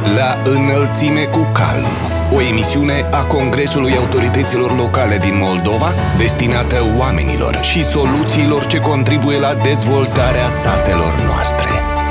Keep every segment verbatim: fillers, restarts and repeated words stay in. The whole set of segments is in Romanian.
La înălțime cu calm. O emisiune a Congresului Autorităților Locale din Moldova, destinată oamenilor și soluțiilor ce contribuie la dezvoltarea satelor noastre.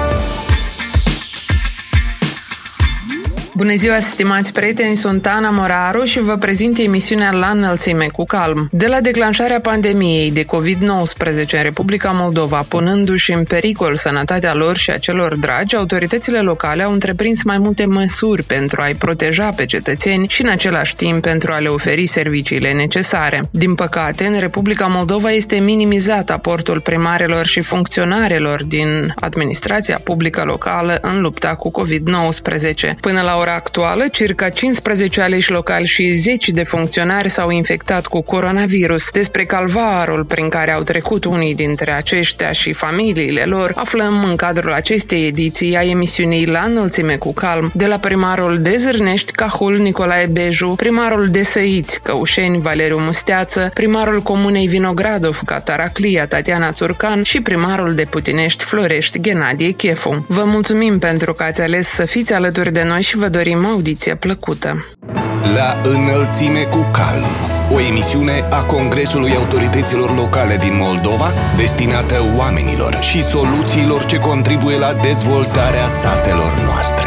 Bună ziua, stimați prieteni, sunt Ana Moraru și vă prezint emisiunea La înălțime cu calm. De la declanșarea pandemiei de covid nouăsprezece în Republica Moldova, punându-și în pericol sănătatea lor și a celor dragi, autoritățile locale au întreprins mai multe măsuri pentru a-i proteja pe cetățeni și în același timp pentru a le oferi serviciile necesare. Din păcate, în Republica Moldova este minimizat aportul primarilor și funcționarilor din administrația publică locală în lupta cu covid nouăsprezece. Până la ora actuală, circa cincisprezece aleși locali și zeci de funcționari s-au infectat cu coronavirus. Despre calvarul prin care au trecut unii dintre aceștia și familiile lor aflăm în cadrul acestei ediții a emisiunii La înălțime cu calm de la primarul de Zârnești, Cahul, Nicolae Beju, primarul de Săiți, Căușeni, Valeriu Musteață, primarul comunei Vinogradov, Cataraclia, Tatiana Țurcan și primarul de Putinești, Florești, Ghenadie Chefu. Vă mulțumim pentru că ați ales să fiți alături de noi și vă dorim audiție plăcută. La înălțime cu calm. O emisiune a Congresului Autorităților Locale din Moldova, destinată oamenilor și soluțiilor ce contribuie la dezvoltarea satelor noastre.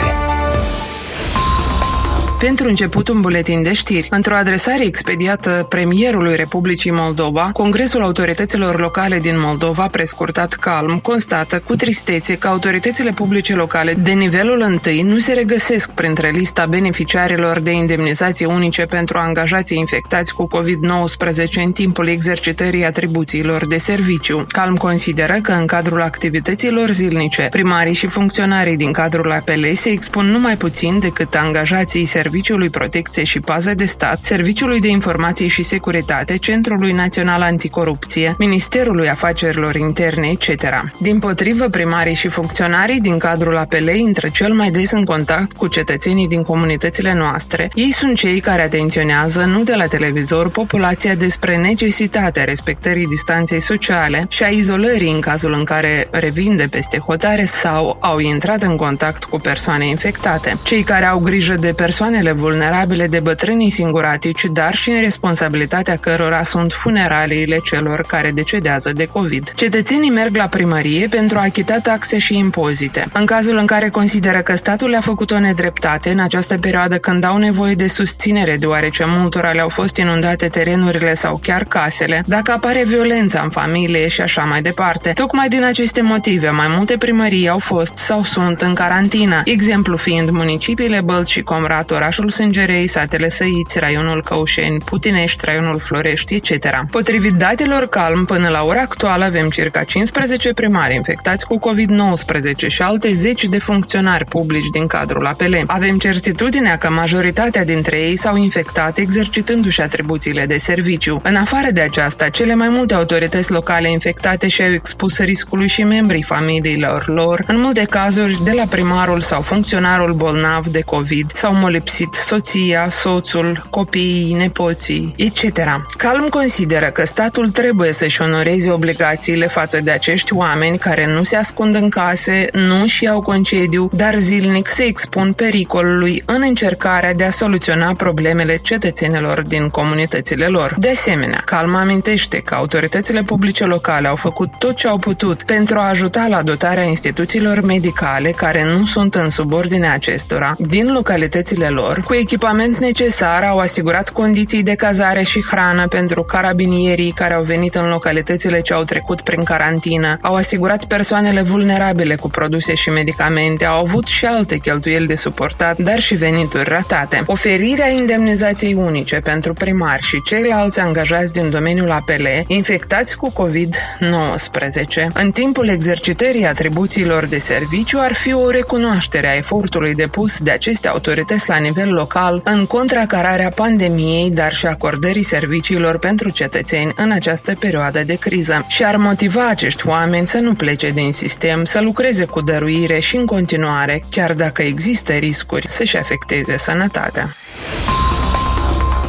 Pentru început, un buletin de știri. Într-o adresare expediată premierului Republicii Moldova, Congresul Autorităților Locale din Moldova, prescurtat CALM, constată cu tristețe că autoritățile publice locale de nivelul întâi nu se regăsesc printre lista beneficiarilor de indemnizații unice pentru angajații infectați cu covid nouăsprezece în timpul exercitării atribuțiilor de serviciu. CALM consideră că în cadrul activităților zilnice, primarii și funcționarii din cadrul A P L se expun numai puțin decât angajații Serviciului Protecție și Pază de Stat, Serviciului de Informații și Securitate, Centrului Național Anticorupție, Ministerului Afacerilor Interne, et cetera. Dimpotrivă, primarii și funcționarii din cadrul A P L intră cel mai des în contact cu cetățenii din comunitățile noastre. Ei sunt cei care atenționează, nu de la televizor, populația despre necesitatea respectării distanței sociale și a izolării în cazul în care revin de peste hotare sau au intrat în contact cu persoane infectate. Cei care au grijă de persoane vulnerabile, de bătrânii singuratici, dar și în responsabilitatea cărora sunt funeraliile celor care decedează de COVID. Cetățenii merg la primărie pentru a achita taxe și impozite. În cazul în care consideră că statul le-a făcut o nedreptate în această perioadă când au nevoie de susținere, deoarece multora le-au fost inundate terenurile sau chiar casele, dacă apare violența în familie și așa mai departe. Tocmai din aceste motive, mai multe primării au fost sau sunt în carantină, exemplu fiind municipiile Bălți și Comrat, orașul Sângerei, satele Săiți, raionul Căușeni, Putinești, raionul Florești, et cetera. Potrivit datelor CALM, până la ora actuală avem circa cincisprezece primari infectați cu covid nouăsprezece și alte zeci de funcționari publici din cadrul A P L. Avem certitudinea că majoritatea dintre ei s-au infectat exercitându-și atribuțiile de serviciu. În afară de aceasta, cele mai multe autorități locale infectate și-au expus riscului și membrii familiilor lor, în multe cazuri de la primarul sau funcționarul bolnav de COVID sau molipsit soția, soțul, copiii, nepoții, et cetera. CALM consideră că statul trebuie să-și onoreze obligațiile față de acești oameni care nu se ascund în case, nu își iau concediu, dar zilnic se expun pericolului în încercarea de a soluționa problemele cetățenilor din comunitățile lor. De asemenea, CALM amintește că autoritățile publice locale au făcut tot ce au putut pentru a ajuta la dotarea instituțiilor medicale care nu sunt în subordinea acestora din localitățile lor, cu echipament necesar, au asigurat condiții de cazare și hrană pentru carabinierii care au venit în localitățile ce au trecut prin carantină, au asigurat persoanele vulnerabile cu produse și medicamente, au avut și alte cheltuieli de suportat, dar și venituri ratate. Oferirea indemnizației unice pentru primari și ceilalți angajați din domeniul A P L infectați cu covid nouăsprezece în timpul exercitării atribuțiilor de serviciu ar fi o recunoaștere a efortului depus de aceste autorități la nivel local în contracararea pandemiei, dar și acordării serviciilor pentru cetățeni în această perioadă de criză și ar motiva acești oameni să nu plece din sistem, să lucreze cu dăruire și în continuare, chiar dacă există riscuri să-și afecteze sănătatea.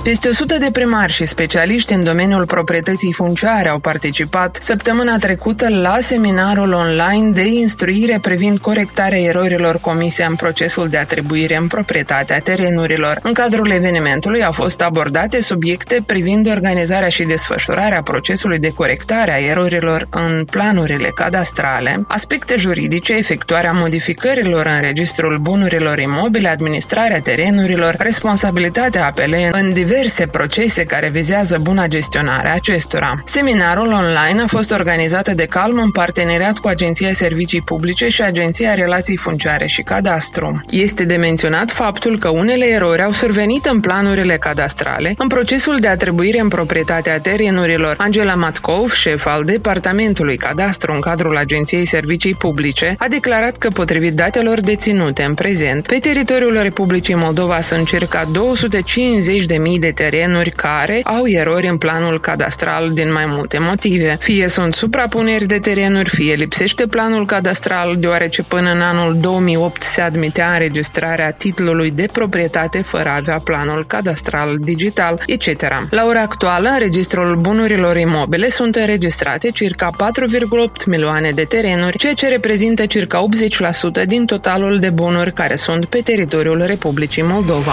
Peste o sută de primari și specialiști în domeniul proprietății funciare au participat săptămâna trecută la seminarul online de instruire privind corectarea erorilor comise în procesul de atribuire în proprietate a terenurilor. În cadrul evenimentului au fost abordate subiecte privind organizarea și desfășurarea procesului de corectare a erorilor în planurile cadastrale, aspecte juridice, efectuarea modificărilor în registrul bunurilor imobile, administrarea terenurilor, responsabilitatea A P L în diverse procese care vizează buna gestionare a acestora. Seminarul online a fost organizat de Calm în parteneriat cu Agenția Servicii Publice și Agenția Relații Funciare și Cadastru. Este de menționat faptul că unele erori au survenit în planurile cadastrale în procesul de atribuire în proprietate a terenurilor. Angela Matcov, șef al Departamentului Cadastru în cadrul Agenției Servicii Publice, a declarat că, potrivit datelor deținute în prezent, pe teritoriul Republicii Moldova sunt circa două sute cincizeci de mii de terenuri care au erori în planul cadastral din mai multe motive. Fie sunt suprapuneri de terenuri, fie lipsește planul cadastral, deoarece până în anul două mii opt se admitea înregistrarea titlului de proprietate fără a avea planul cadastral digital, et cetera. La ora actuală, în registrul bunurilor imobile sunt înregistrate circa patru virgulă opt milioane de terenuri, ceea ce reprezintă circa optzeci la sută din totalul de bunuri care sunt pe teritoriul Republicii Moldova.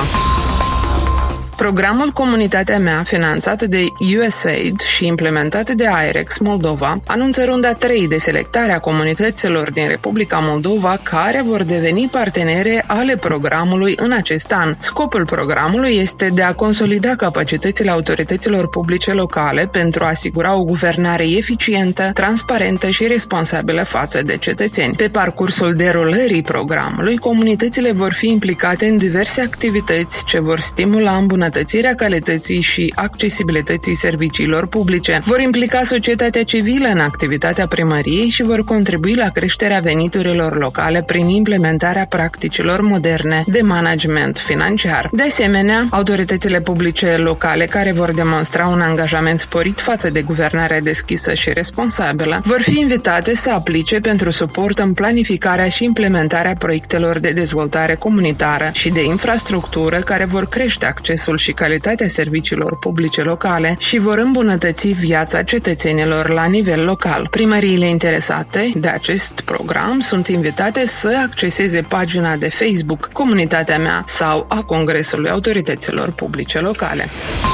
Programul Comunitatea Mea, finanțat de U S A I D și implementat de I R E X Moldova, anunță runda trei de selectare a comunităților din Republica Moldova care vor deveni partenere ale programului în acest an. Scopul programului este de a consolida capacitățile autorităților publice locale pentru a asigura o guvernare eficientă, transparentă și responsabilă față de cetățeni. Pe parcursul derulării programului, comunitățile vor fi implicate în diverse activități ce vor stimula îmbunătățirea îmbunătățirea calității și accesibilității serviciilor publice, vor implica societatea civilă în activitatea primăriei și vor contribui la creșterea veniturilor locale prin implementarea practicilor moderne de management financiar. De asemenea, autoritățile publice locale care vor demonstra un angajament sporit față de guvernarea deschisă și responsabilă vor fi invitate să aplice pentru suport în planificarea și implementarea proiectelor de dezvoltare comunitară și de infrastructură care vor crește accesul și calitatea serviciilor publice locale și vor îmbunătăți viața cetățenilor la nivel local. Primăriile interesate de acest program sunt invitate să acceseze pagina de Facebook Comunitatea Mea sau a Congresului Autorităților Publice Locale.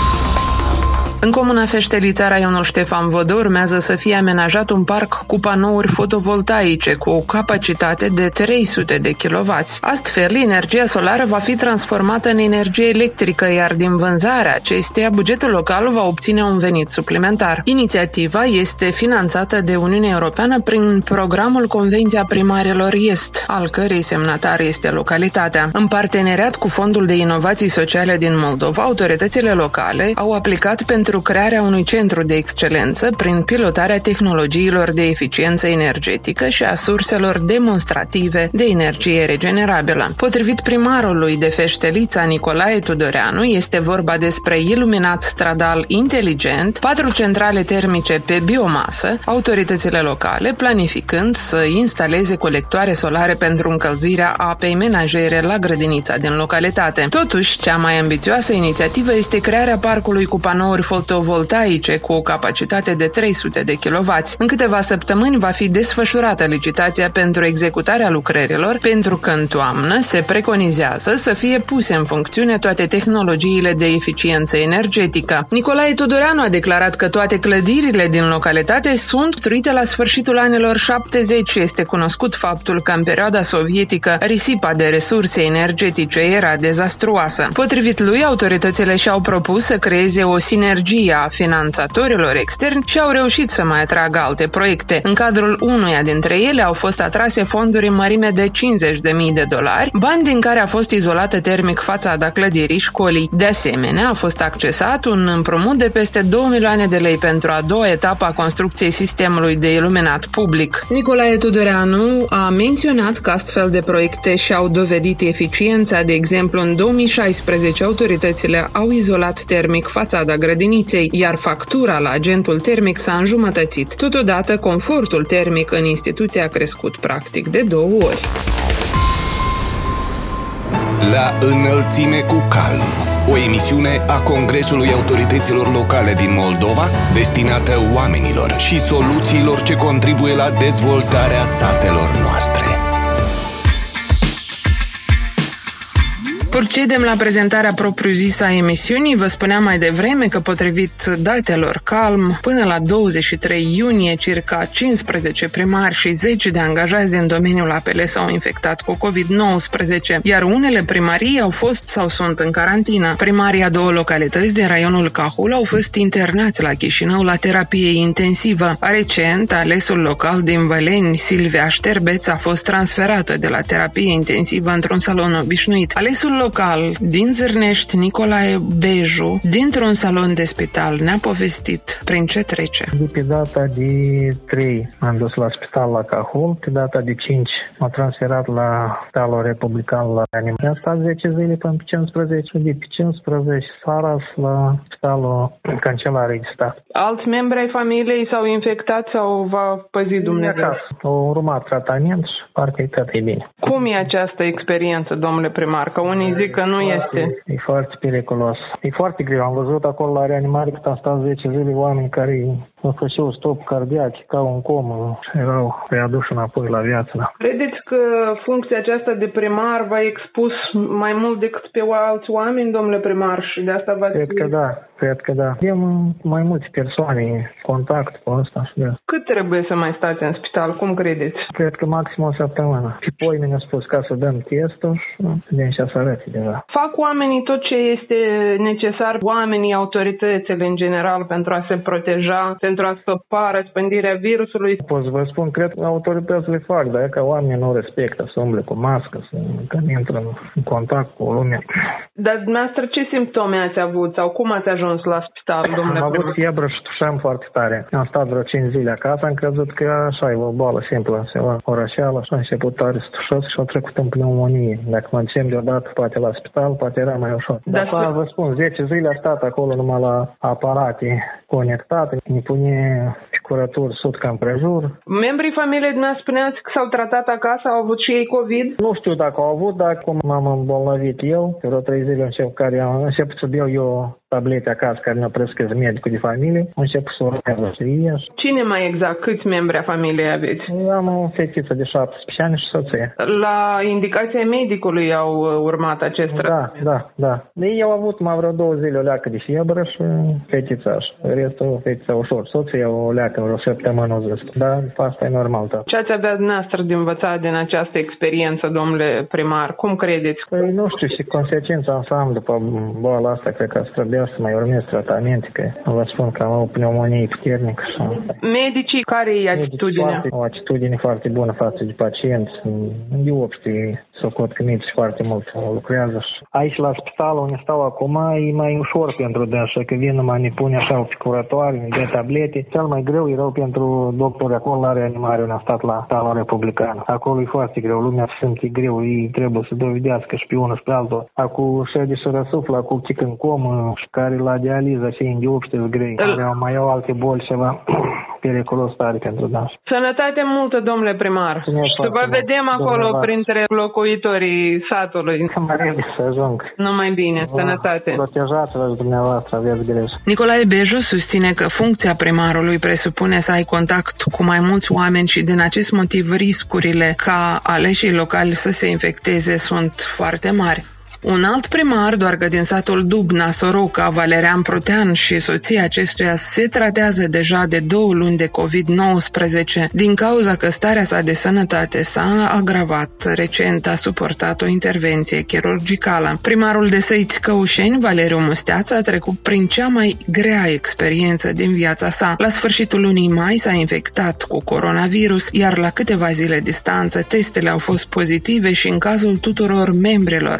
În comuna Feștelița, raionul Ștefan Vodă, urmează să fie amenajat un parc cu panouri fotovoltaice cu o capacitate de trei sute de kilowați. Astfel, energia solară va fi transformată în energie electrică, iar din vânzarea acesteia, bugetul local va obține un venit suplimentar. Inițiativa este finanțată de Uniunea Europeană prin programul Convenția Primarilor Est, al cărei semnatar este localitatea. În parteneriat cu Fondul de Inovații Sociale din Moldova, autoritățile locale au aplicat pentru crearea unui centru de excelență prin pilotarea tehnologiilor de eficiență energetică și a surselor demonstrative de energie regenerabilă. Potrivit primarului de Feștelița, Nicolae Tudoreanu, este vorba despre iluminat stradal inteligent, patru centrale termice pe biomasă, autoritățile locale planificând să instaleze colectoare solare pentru încălzirea apei menajere la grădinița din localitate. Totuși, cea mai ambițioasă inițiativă este crearea parcului cu panouri fotovoltaice cu o capacitate de trei sute de kilowați. În câteva săptămâni va fi desfășurată licitația pentru executarea lucrărilor, pentru că în toamnă se preconizează să fie puse în funcțiune toate tehnologiile de eficiență energetică. Nicolae Tudoreanu a declarat că toate clădirile din localitate sunt construite la sfârșitul anilor șaptezeci și este cunoscut faptul că în perioada sovietică risipa de resurse energetice era dezastruoasă. Potrivit lui, autoritățile și-au propus să creeze o sinergie a finanțatorilor externi și au reușit să mai atragă alte proiecte. În cadrul unuia dintre ele au fost atrase fonduri în mărime de cincizeci de mii de dolari, bani din care a fost izolată termic fațada clădirii școlii. De asemenea, a fost accesat un împrumut de peste două milioane de lei pentru a doua etapă a construcției sistemului de iluminat public. Nicolae Tudoreanu a menționat că astfel de proiecte și-au dovedit eficiența. De exemplu, în două mii șaisprezece autoritățile au izolat termic fațada grădiniței, iar factura la agentul termic s-a înjumătățit. Totodată, confortul termic în instituție a crescut practic de două ori. La înălțime cu calm, o emisiune a Congresului Autorităților Locale din Moldova, destinată oamenilor și soluțiilor ce contribuie la dezvoltarea satelor noastre. Procedem la prezentarea propriu-zisă a emisiunii. Vă spuneam mai devreme că, potrivit datelor Calm, până la douăzeci și trei iunie, circa cincisprezece primari și zece de angajați din domeniul A P L s-au infectat cu covid nouăsprezece, iar unele primării au fost sau sunt în carantină. Primarii a două localități din raionul Cahul au fost internați la Chișinău la terapie intensivă. Recent, alesul local din Văleni, Silvia Șterbeț, a fost transferată de la terapie intensivă într-un salon obișnuit. Alesul local din Zârnești, Nicolae Beju, dintr-un salon de spital, ne-a povestit prin ce trece. De pe data de trei am dus la spital la Cahul, pe data de cinci m-a transferat la Spitalul Republican la reanimare. Am stat zece zile până pe cincisprezece, de pe cincisprezece Saras la Spitalul Cancelarei de Stat. Alți membri ai familiei s-au infectat sau v-a păzit Dumnezeu? Au urmat tratament și parcă e tot e bine. Cum e această experiență, domnule primar? Că unii zic că nu este. E foarte periculos. E foarte greu. Am văzut acolo la reanimare cât am stat zece zile oameni care au făcut stop cardiac, ca un comă și erau readuși înapoi la viață. Credeți că funcția aceasta de primar v-a expus mai mult decât pe alți oameni, domnule primar, și de asta v-ați... Cred că da. Cred că da. Avem mai multe persoane contact cu asta și de asta. Cât trebuie să mai stați în spital? Cum credeți? Cred că maxim o săptămână. Și poi mi-a spus ca să dăm testul și vedem și să arăți deja. Fac oamenii tot ce este necesar, oamenii, autoritățile în general, pentru a se proteja, pentru a stopa răspândirea virusului? Pot să vă spun, cred că autoritățile fac, dar e că oamenii nu respectă, să umble cu mască, să când intră în contact cu lumea. Dar dumneavoastră ce simptome ați avut sau cum ați ajuns la spital, domnule? Am avut febră și tușeam foarte tare. Am stat vreo cinci zile acasă, am crezut că așa e o boală simplă, ceva orășeală și am început tare să tușesc și au trecut în pneumonie. Dacă mă ducem deodată poate la spital, poate era mai ușor. Dar Dar vă spun, zece zile a stat acolo numai la aparate conectate, ne pune curături sud ca împrejur. Membrii familiei dumneavoastră spuneați că s-au tratat acasă, au avut și ei COVID? Nu știu dacă au avut, dar cum m-am îmbolnăvit eu, vreo trei zile încep care am început să beau eu tablete acasă care ne-a prescris medicul de familie, am început să urmează să ieși. Cine mai exact? Câți membri a familiei aveți? Am o fetiță de șaptesprezece ani și soție. La indicația medicului au urmat acest Da, da, da. Ei au avut mai vreo două zile o leacă de febră și fetița și restul fetița ușor. Soția o leacă vreo săptămână, o zis. Dar asta e normal. Da. Ce ați avea dumneavoastră de învățat din această experiență, domnule primar? Cum credeți? Păi nu știu și consecința ansamblu după boala asta, cred că trebuie să mai urmez tratamente, că vă spun că am o pneumonie puternică. Și... Medicii, care e atitudinea? O atitudine foarte bună față de pacienți. Eu știu, socot că medici foarte mult lucrează. Aici la spital unde stau acum e mai ușor pentru dânsa, că vin numai ne pune așa pe curătoare, ne dă tablete. Cel mai greu erau pentru doctori acolo la reanimare unde a stat la Spitalul Republican. Acolo e foarte greu, lumea se simte greu, ei trebuie să dovedească și pe unul spre altul. Acum șede și răsuflă, acum chic în comă, care la dializă și în diopște grei. Mai au alte boli ceva periculos tare pentru dans. Sănătate multă, domnule primar. Și să vă vedem acolo printre locuitorii satului. Să mă repede să ajung. Numai bine, sănătate. Protejați-vă dumneavoastră, aveți grijă. Nicolae Beju susține că funcția primarului presupune să ai contact cu mai mulți oameni și din acest motiv riscurile ca aleșii locali să se infecteze sunt foarte mari. Un alt primar, doar că din satul Dubna, Soroca, Valerian Prutean și soția acestuia se tratează deja de două luni de covid nouăsprezece din cauza că starea sa de sănătate s-a agravat. Recent a suportat o intervenție chirurgicală. Primarul de Săiți Căușeni, Valeriu Musteață, a trecut prin cea mai grea experiență din viața sa. La sfârșitul lunii mai s-a infectat cu coronavirus, iar la câteva zile distanță testele au fost pozitive și în cazul tuturor membrilor familiei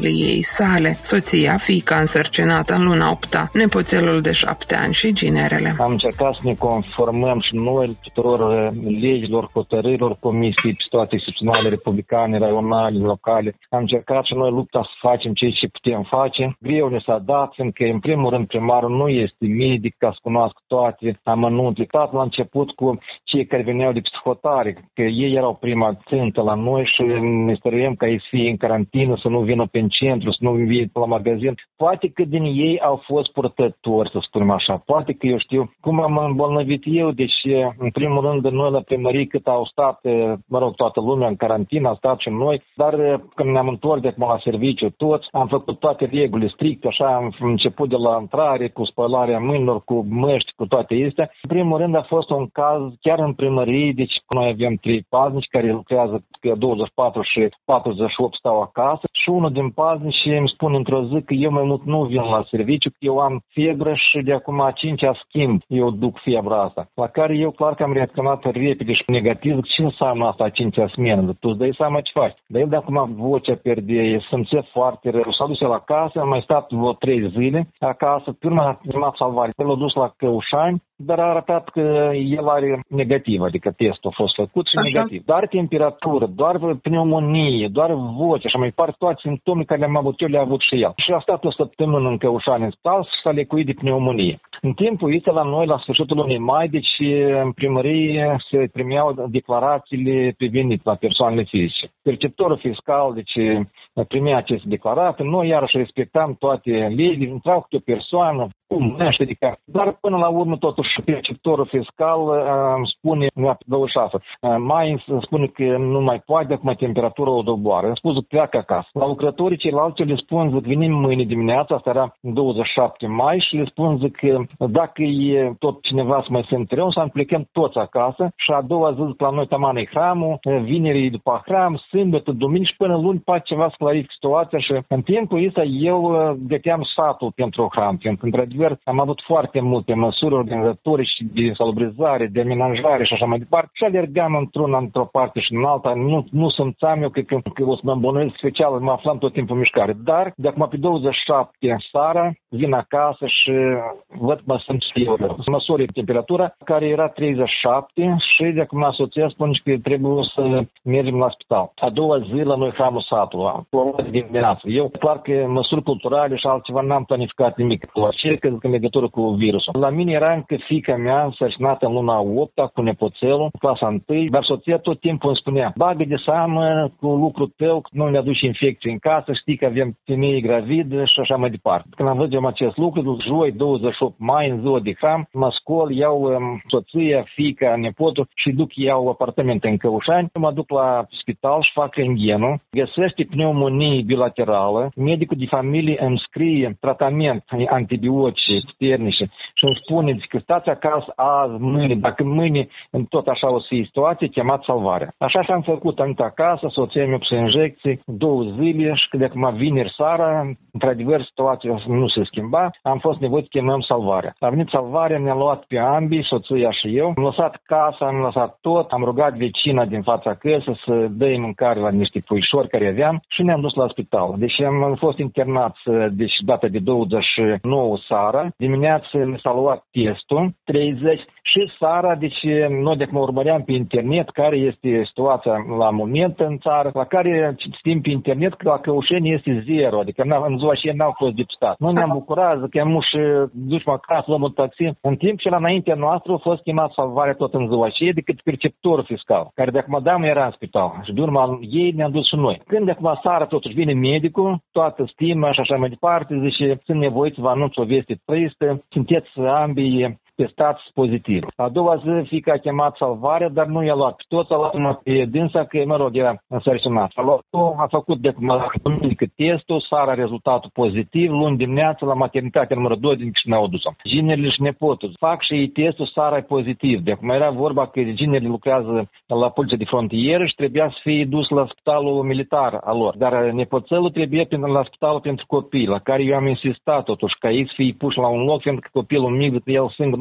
familiei sale, soția, fiica însărcinată în luna opta, nepoțelul de șapte ani și ginerele. Am încercat să ne conformăm și noi tuturor legilor, hotărârilor Comisiei pe situații excepționale republicane, raionale, locale. Am încercat și noi lupta să facem ceea ce putem face. Greu ne s-a dat, fiindcă în primul rând primarul nu este medic ca să cunoască toate amănuntele. Tot la început cu cei care veneau de psihotare, că ei erau prima țintă la noi și ne stăruiem ca ei să fie în carantină, să nu vină pe în centru, să nu vină la magazin. Poate că din ei au fost purtători, să spunem așa. Poate că eu știu cum am îmbolnăvit eu, deci în primul rând noi la primărie cât au stat, mă rog, toată lumea în carantină, au stat și noi, dar când ne-am întors de acum la serviciu toți, am făcut toate regulile stricte, așa am început de la intrare, cu spălarea mâinilor, cu măști, cu toate astea. În primul rând a fost un caz chiar în primărie, deci noi avem trei paznici care lucrează douăzeci și patru și patruzeci și opt stau acasă și unul din paznici îmi spune într-o zi că eu mai mult nu vin la serviciu, că eu am febră și de acum a cincea schimb eu duc febra asta. La care eu clar că am reacționat repede și negativ, zic, ce înseamnă asta a cincea smenă? Tu îți dai seama ce faci. Dar el de acum vocea pierde, simțea foarte rău. S-a dus la acasă, am mai stat vreo trei zile acasă, pe urmă m-a salvat. El l-a dus la Căușani, dar a arătat că el are negativ, adică testul a fost făcut și Așa. negativ. Doar temperatură, doar pneumonie, doar voce, așa mai departe, toate simptomele care le-am avut eu, le-a avut și el. Și a stat o săptămână în Căușani în spital și s-a lecuit de pneumonie. În timpul ăsta la noi, la sfârșitul lunii mai, deci în primărie se primeau declarațiile privenite la persoanele fizice. Perceptorul fiscal, deci primea aceste declarații, noi iarăși respectam toate legile, intrau câte o persoană, cum, nu știu, adică, dar până la urmă totuși perceptorul fiscal uh, spune, douăzeci și șase, uh, mai spune că nu mai poate, acum temperatura o doboară. Am spus că pleacă acasă. La lucrătorii ceilalți le spun, zic, venim mâine dimineața, asta era douăzeci și șapte mai și le spun, zic, că dacă e tot cineva să mai se întrerupe, să plecăm toți acasă și a doua zi la noi tamană e hramul, vinerii după hram, sâmbătă, duminică și până luni poate ceva să clarific situația și în timpul ăsta eu găteam satul pentru hram, pentru într-adevăr am avut foarte multe măsuri organizatorii și de salubrizare, de amenajare și așa mai departe și alergam într-una, într-o parte și în alta, nu, nu simțeam eu că, că, că o să mă îmbolnăvesc special, mă aflam tot timpul în mișcare, dar de acum pe douăzeci și șapte seara vin acasă și văd că mă simt eu rău. Măsori temperatura care era treizeci și șapte și de acum soția spune că trebuie să mergem la spital. A doua zi la noi hramul satului, cu o oră din dimineață. Eu clar că măsuri culturale și altceva n-am planificat nimic. Că în legătură cu virusul. La mine era încă fiica mea însărcinată în luna opta cu nepoțelul, clasa întâi, dar soția tot timpul îmi spunea, bagă de seamă cu lucrul tău, că nu ne aduci infecții în casă, știi că avem femeie gravidă și așa mai departe. Când am văzut acest lucru, joi douăzeci și opt mai, în ziua de hram, mă scol, iau um, soția, fiica, nepotul și duc, iau apartamente în Căușani, mă duc la spital și fac rentgenul, găsește pneumonie bilaterală, medicul de familie îmi scrie tratament antibiotic puternice și îmi spune că stați acasă azi, mâine, dacă mâine tot așa o să fie situație, chemați salvarea. Așa și am făcut, am venit acasă, soția mi-a pus injecții, două zile și când acum vineri seara, într-adevăr situația nu se schimba, am fost nevoit să chemăm salvarea. A venit salvarea, ne-a luat pe ambii, soția și eu, am lăsat casa, am lăsat tot, am rugat vecina din fața căsă să dă mâncare la niște puișori care aveam și ne-am dus la spital. Deci am fost internat, deci data de douăzeci și nouă seara, dimineața mi s-a luat testul, treizeci și seara, deci noi de acum urmăream pe internet care este situația la moment în țară, la care citim pe internet că la Căușeni este zero, adică în ziua și n-au fost depistat. Noi ne-am bucurat, că am și ducem acasă, luăm un taxi, în timp ce la înaintea noastră a fost chemat salvarea tot în ziua și decât perceptorul fiscal, care de acum da, era în spital și de urma ei ne-am dus și noi. Când de acum seara totuși vine medicul, toată stima și așa mai departe, zice, sunt nevoiți să vă anunț o veste tristă, sunteți ambii testați pozitiv. A doua zi fiica a chemat salvarea, dar nu i-a luat. Toți a luat pe dânsa că, mă rog, era însărcinat. A luat, a făcut de duminică testul, seara rezultatul pozitiv, luni dimineața la maternitate numărul doi din Chișinău dus-o. Ginerile și nepotul. Fac și ei testul, seara e pozitiv. De acum era vorba că ginerile lucrează la poliția de frontieră și trebuia să fie dus la spitalul militar al lor. Dar nepoțelul trebuie la spitalul pentru copii, la care eu am insistat totuși ca ei să fie puși la un loc, pentru că copilul mic, el singur nu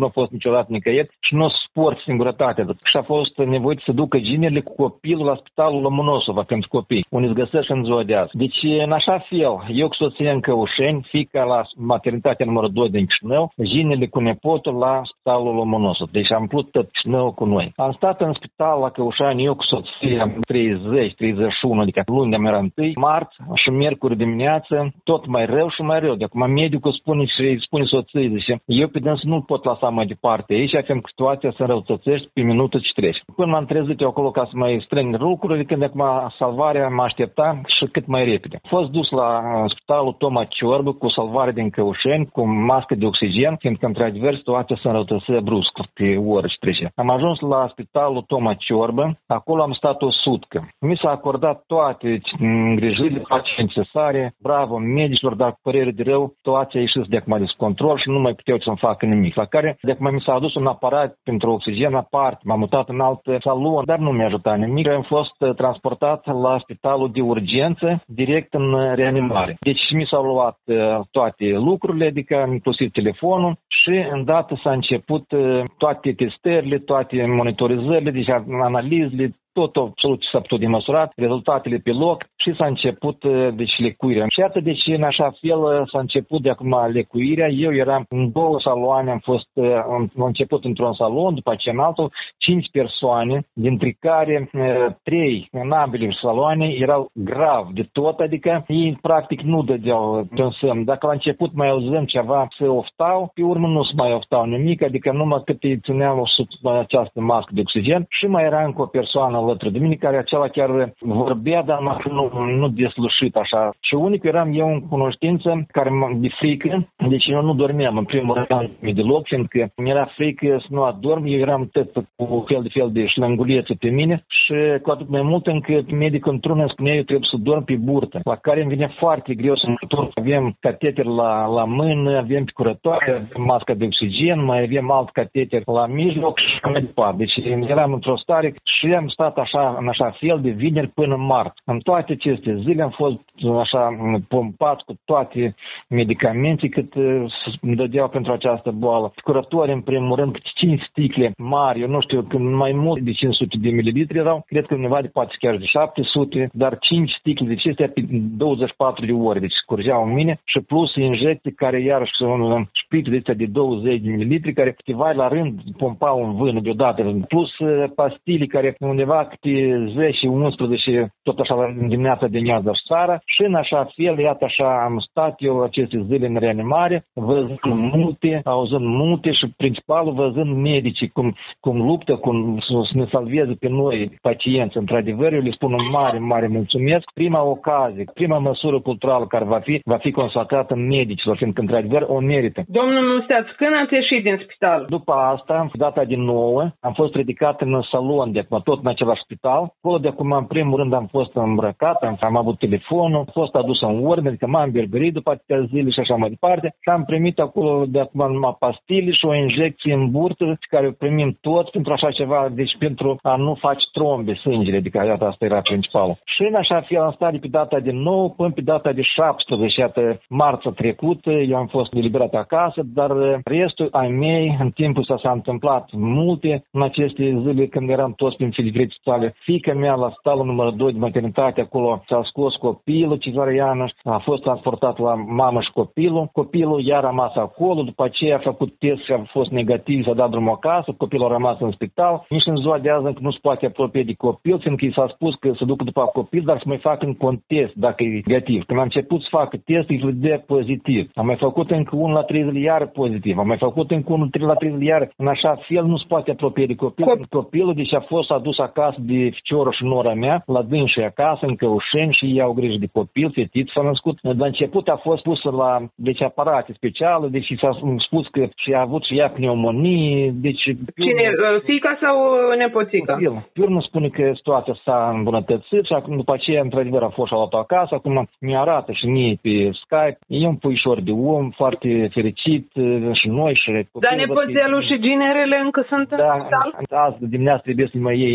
a fost niciodată nicăieri și nu o suport singurătatea. Și a fost nevoit să ducă ginerile cu copilul la spitalul Lomonosova pentru copii, unde îți găsești în ziua de azi. Deci, în așa fel, eu cu soția în Căușeni, fiica la maternitatea numărul doi din Chișinău, ginele cu nepotul la spitalul Lomonosov. Deci am plut tot Chișinău cu noi. Am stat în spital la Căușani, eu cu soția treizeci treizeci și unu, adică luni de-am era întâi, marți și miercuri dimineață, tot mai rău și mai rău. De acum medicul spune și îi spune soției, zice, eu pe dâns nu pot lăsa mai departe aici, avem situația să înrăutățești pe minutul ce treci. Până m-am trezit eu acolo ca să mai strâng lucrurile, când acum salvarea mă aștepta și cât mai repede. A fost dus la spitalul Toma Ciorbă cu salvare din Căușeni, cu mască de oxigen, fiindcă într-adevăr situația se înrăutățea brusc pe oră ce trece. Am ajuns la spitalul Toma Ciorbă, acolo am stat o sutcă. Mi s-a acordat toate îngrijirile, toate necesare, bravo medicilor, dar cu părere de rău, situația a ieșit de acum de control și nu mai puteau să-mi facă nimic. La care de acum mi s-a adus un aparat pentru oxigen aparte, m-am mutat în alt salon, dar nu mi-a ajutat nimic. Am fost transportat la spitalul de urgență, direct în reanimare. Deci mi s-au luat toate lucrurile, adică inclusiv telefonul și îndată s-a început toate testările, toate monitorizările, deci analizele, tot absolut ce s-a putut de măsurat, rezultatele pe loc și s-a început deci lecuirea. Și atât deci în așa fel s-a început de acum lecuirea. Eu eram în două saloane, am fost am început într-un salon, după aceea în altul, cinci persoane, dintre care trei în ambele saloane erau grav de tot, adică ei practic nu dădeau un semn. Dacă la început mai auzăm ceva, se oftau, pe urmă nu se mai oftau nimic, adică numai cât îi țineau sub această mască de oxigen și mai era încă o persoană alături de mine, care acela chiar vorbea, dar nu, nu deslușit așa. Și unic eram eu în cunoștință, care de frică, deci eu nu dormeam în primul rând deloc, fiindcă mi-era frică să nu adorm, eu eram tot cu fel de fel de șlăngulețe pe mine și cu atât mai mult încât medicul într-una spunea eu trebuie să dorm pe burtă, la care îmi vine foarte greu să mă întorc. Avem cateter la, la mână, avem pe curătoare, avem masca de oxigen, mai avem alt cateter la mijloc și mai departe. Deci eram într-o stare și am stat așa, în așa fel de vineri până în marți. În toate aceste zile am fost așa pompat cu toate medicamente cât îmi dădeau pentru această boală. Curători, în primul rând, cinci sticle mari, eu nu știu, când mai mult de cinci sute de mililitri erau, cred că undeva de poate chiar de șapte sute, dar cinci sticle de acestea pe douăzeci și patru de ore, deci curgeau în mine și plus injecții care iarăși un șprit de astea de douăzeci de mililitri, care câteva la rând pompau în vână deodată, plus pastile care undeva câte zece unsprezece, tot așa la dimineața de neață și seara și în așa fel, iată așa am stat eu aceste zile în reanimare, văzând multe, auzând multe și principalul văzând medicii cum, cum luptă, cum să ne salveze pe noi pacienți. Într-adevăr, eu le spun un mare, mare mulțumesc. Prima ocazie, prima măsură culturală care va fi, va fi consacrată medicilor, fiindcă într-adevăr o merită. Domnul Musteaț, când ați ieșit din spital? După asta, data din nouă, am fost ridicat în salon, de acum, tot în același spital. Acolo de acum, în primul rând, am fost îmbrăcat, am, am avut telefonul, am fost adus în ordine, adică m-am berberit după atâtea zile și așa mai departe și am primit acolo de acum numai pastile și o injecție în burtă care o primim toți pentru așa ceva, deci pentru a nu face trombe sângele, adică iată, asta era principalul. Și în așa fel am stat de pe data de nouă până pe data de șaptesprezece, iată, marța trecută, eu am fost eliberat acasă, dar restul ai mei, în timpul ăsta s-a întâmplat multe în aceste zile când eram toți prin filigrete spitale. Fiica mea la spitalul numărul doi de maternitate, acolo s-a scos copilul cezariană, a fost transportat la mamă și copilul. Copilul i-a rămas acolo, după aceea a făcut test și a fost negativ, s-a dat drumul acasă, copilul a rămas în spital. Nici în ziua de azi încă nu se poate apropie de copil, fiindcă i s-a spus că se ducă după copil, dar să mai facă încă un test dacă e negativ. Când am început să facă test, îi vedea pozitiv. Am mai făcut încă unul la trei zile iar pozitiv. Am mai făcut încă unul la trei zile iar. În așa fel nu se poate apropie de copil. Cop- Copilul deci a fost adus acasă de ficiorul și nora mea, la dânsii acasă, în Căușeni și ei au grijă de copil, fetit s-a născut. La început a fost pus la deci aparate speciale, deci s-a spus că și a avut și ea pneumonie, deci... Cine, fiica sau nepoțica? Pe urmă spune că situația s-a îmbunătățit și acum după aceea, într-adevăr, a fost și a luat acasă, acum mi arată și mie pe Skype, e un puișor de om, foarte fericit și noi și... Dar nepoțelul și ginerele încă sunt da, în spital? azi dimineața trebuie să mă iei încă o dată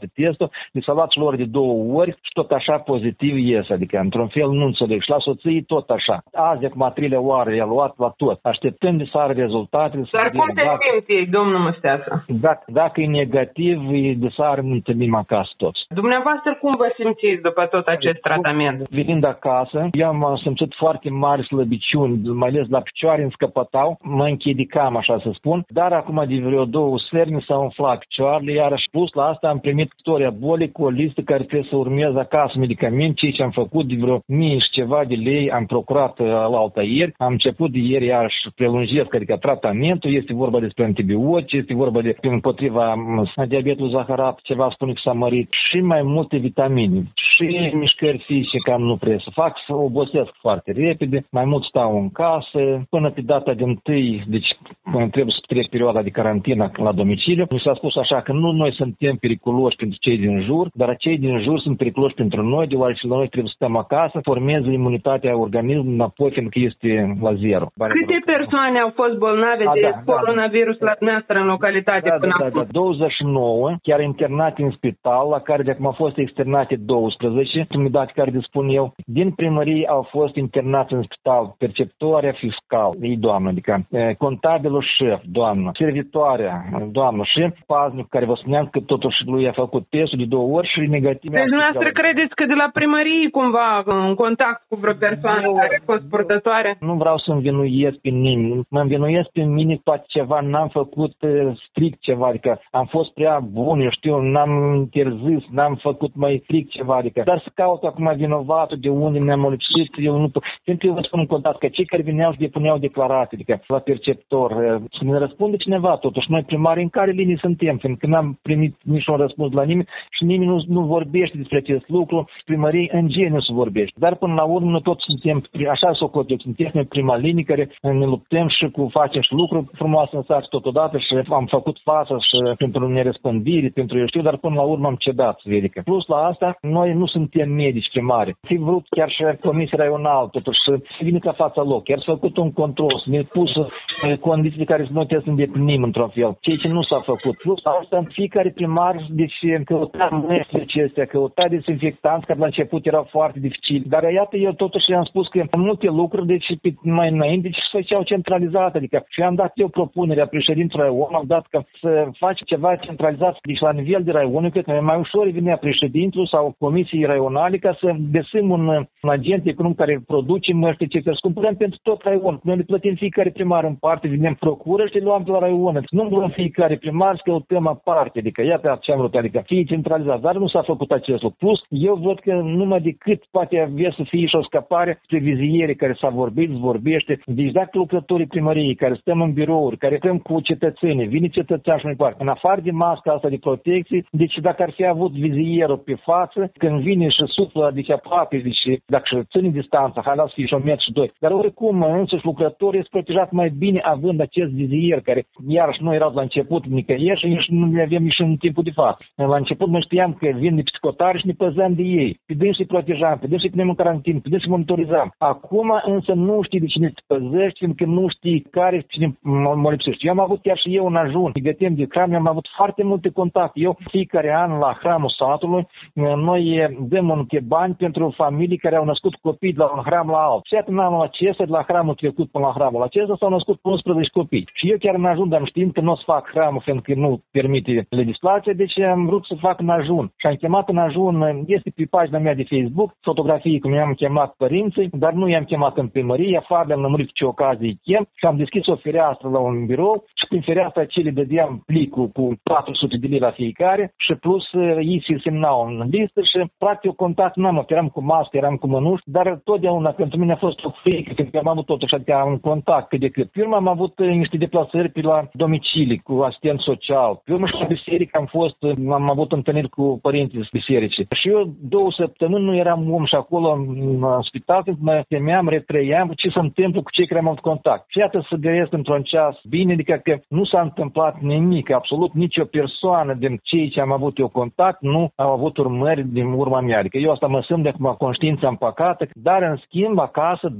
toate testul, li s-a luat și lor de două ori și tot așa pozitiv ies, adică într-un fel nu înțeleg. Și la soții tot așa. Azi, acum a treilea oară, i-a luat la tot. Așteptăm de sară rezultatele. Dar cum te simți ei, domnul Măsteasa? Dacă, dacă e negativ, de sară nu întâlnim acasă toți. Dumneavoastră cum vă simțiți după tot acest tratament? Venind acasă, eu am simțit foarte mari slăbiciuni, mai ales la picioare îmi scăpătau, mă închidicam, așa să spun, dar acum de vreo două seri mi s-au umflat picioarele, iarăși plus la asta am primit istoria bolii cu o listă care trebuie să urmez acasă medicament, ceea ce am făcut de vreo mie și ceva de lei, am procurat la alta ieri, am început de ieri iarăși prelungesc, adică tratamentul, este vorba despre antibiotice, este vorba de împotriva diabetului zaharat, ceva spune că s-a mărit, și mai multe vitamine, și mișcări fizice cam nu prea să fac, să obosesc foarte repede, mai mult stau în casă, până pe data de întâi, deci trebuie să trec perioada de carantină la domiciliu. Mi s-a spus așa că nu noi suntem periculoși pentru cei din jur, dar cei din jur sunt periculoși pentru noi, deoarece noi trebuie să stăm acasă, formeze imunitatea organismului înapoi, fiindcă este la zero. Câte persoane au fost bolnave A, de da, coronavirus da, la dumneavoastră în localitate da, până da, acum? Da, douăzeci și nouă, chiar internate în spital, la care de acum au fost externate douăsprezece, unități care dispun eu. Din primărie au fost internați în spital perceptoarea fiscal, ei doamnă, adică contabilul șef, doamnă, servitoarea, doamnă și paznic care vă spuneam că totuși lui a făcut testul de două ori și negativ. Deci dumneavoastră credeți că de la primărie cumva în contact cu vreo persoană care a fost purtătoare? Nu vreau să învinuiesc pe nimeni. Mă învinuiesc pe mine toate ceva, n-am făcut strict ceva, adică am fost prea bun, eu știu, n-am interzis, n-am făcut mai strict ceva, adică dar să caut acum vinovatul de unde ne-am lipsit, eu nu pot. Pentru că eu vă spun în contact că cei care vineau și depuneau declarații, adică la perceptor, să ne răspunde cineva, totuși noi primari în care linii suntem, fiindcă n-am primit niciun răspuns la nimeni și nimeni nu, nu vorbește despre acest lucru, primării în gen nu se vorbește. Dar până la urmă noi toți suntem, așa socotim, suntem noi prima linie care ne luptăm și cu facem și lucruri frumoase în sat totodată și am făcut față și pentru nerespândire, pentru eu știu, dar până la urmă am cedat, vedică. Plus la asta, noi nu suntem medici primari. Fi vrut chiar și comisia raională, totuși să vină la fața loc, chiar să făcut un control, să ne pus condiții care noi trebuie să îndeplinim într-un fel, ceea ce nu s-a făcut. Plus la asta, fiecare primar, deci căuta măsuri acestea, căuta dezinfectanți, care la început erau foarte dificili. Dar iată, eu totuși am spus că multe lucruri, deci mai înainte, deci se făceau centralizat, adică și am dat eu propunerea președintelui raion, am dat că să faci ceva centralizat, deci la nivel de raion, cred că mai ușor venea președintul sau comisiei raionale ca să găsim un, un agent economic care produce măști, ce să scumpărăm pentru tot raionul. Noi le plătim fiecare primar în parte, vinem procură și le luăm de la raion. Nu luăm fiecare primar, să căutăm aparte, adică iată ce am vrut, adică fie centralizat, dar nu s-a făcut acest lucru. Plus, eu văd că numai decât poate avea să fie și o scăpare spre viziere care s-a vorbit, vorbește. Deci dacă lucrătorii primăriei care stăm în birouri, care stăm cu cetățenii, vine cetățean și mai departe, în afară de masca asta de protecție, deci dacă ar fi avut vizierul pe față, când vine și suflă, deci aproape, deci dacă și ține distanța, hai la să fie și un metru și doi. Dar oricum, însuși lucrătorii sunt protejat mai bine având acest vizier, care iarăși nu erau la început nicăieri și nici nu le avem nici în timpul de față. La început noi știam că vin de psicotari și ne păzăm de ei. Pe dâns și protejam, pe dâns și punem în carantină, pe dâns și monitorizam. Acum însă nu știi de cine te păzești, fiindcă nu știi care și cine mă lipsește. Eu am avut chiar și eu un ajun. Gătim de hram, am avut foarte multe contacte. Eu fiecare an la hramul satului, noi dăm un bani pentru familii care au născut copii de la un hram la alt. Și în anul acesta, de la hramul trecut până la hramul acesta, s-au născut unsprezece copii. Și eu chiar în ajun, dar știind că nu o să fac hramul, fiindcă nu permite legislația, deci am vrut să fac în ajun. Și am chemat în ajun, este pe pagina mea de Facebook, fotografii cum i-am chemat părinții, dar nu i-am chemat în primărie, afară am lămurit ce ocazie chem și am deschis o fereastră la un birou și prin fereastra aceea le dădeam plicul cu patru sute de lei la fiecare și plus ei se semnau în listă și practic eu contact n-am, eram cu mască, eram cu mănuși, dar totdeauna pentru mine a fost o frică, pentru că am avut totuși, adică am contact cât de cât. Pe urmă am avut niște deplasări pe la domicilii cu asistent social. Pe urmă și la biserică am fost, am avut întâlniri cu părinții bisericii. Și eu două săptămâni nu eram om și acolo în spital, când mă temeam, retrăiam ce se întâmplă cu cei care am avut contact. Și iată să găiesc într-un ceas bine, adică că nu s-a întâmplat nimic, absolut nicio persoană din cei ce am avut eu contact nu au avut urmări din urma mea. Adică eu asta mă simt de acum conștiința împăcată, dar în schimb acasă, da,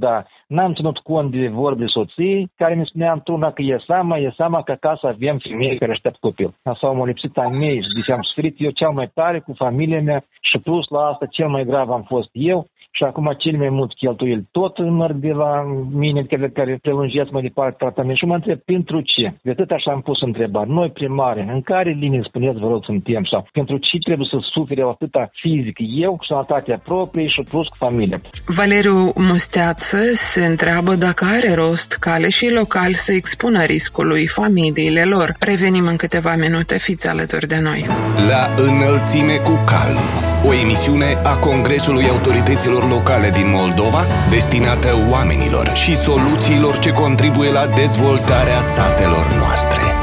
N-am ținut cont de vorbe soției, care mi spunea într-una că e seama, e seama că acasă avem femei care așteaptă copil. Asta m-au lipsit a mei și deci am suferit eu cel mai tare cu familia mea și plus la asta cel mai grav am fost eu. Și acum cel mai mult cheltuieli tot merg de la mine, care, care prelungesc mai departe tratament. Și mă întreb, pentru ce? De atât așa am pus întrebări. Noi, primare, în care linie, spuneți, vă rog, suntem? Sau pentru ce trebuie să sufere atâta fizic eu, cu sănătatea proprie și plus cu familia? Valeriu Musteață se întreabă dacă are rost ca aleșii locali să expună riscului familiile lor. Revenim în câteva minute, fiți alături de noi. La înălțime cu calm. O emisiune a Congresului Autorităților Locale din Moldova, destinată oamenilor și soluțiilor ce contribuie la dezvoltarea satelor noastre.